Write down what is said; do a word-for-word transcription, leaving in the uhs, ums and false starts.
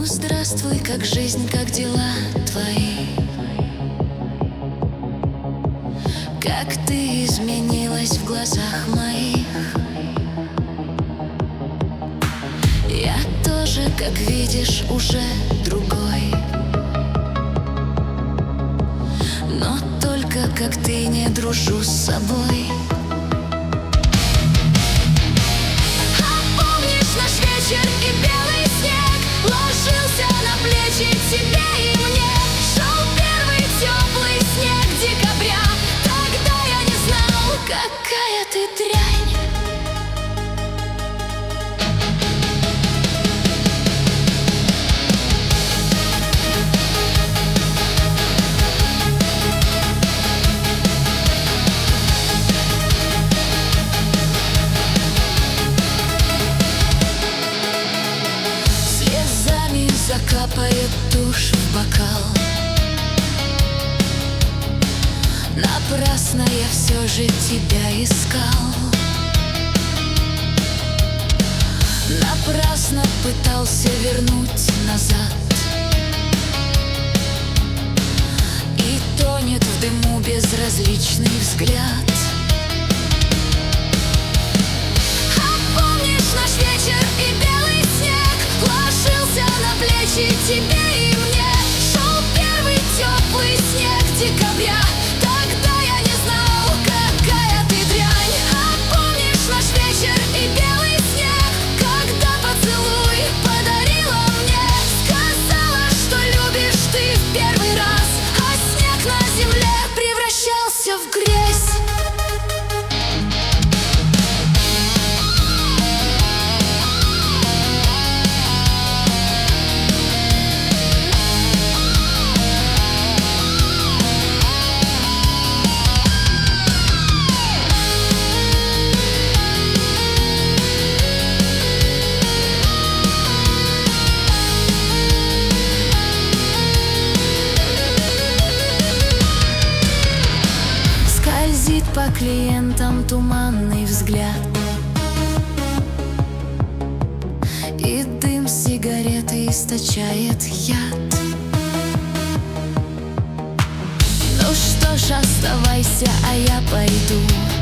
здравствуй, как жизнь, как дела твои? Как ты изменилась в глазах моих? Я тоже, как видишь, уже другой. Но только как ты не дружу с собой. А помнишь наш вечер и белый снег ложился на плечи тебе и мне? Шел первый теплый снег декабря. Тогда я не знал, какая ты дрянь. Закапает тушь в бокал. Напрасно я все же тебя искал. Напрасно пытался вернуть назад. И тонет в дыму безразличный взгляд. А помнишь наш вечер и белый снег ложился на плечи тебе и мне? Шел первый теплый снег декабря. Тогда я не знал, какая ты дрянь. А помнишь наш вечер и белый снег, когда поцелуй подарила мне? Сказала, что любишь ты в первый раз, а снег на земле превращался в грязь. По клиентам туманный взгляд, и дым сигареты источает яд. Ну что ж, оставайся, а я пойду.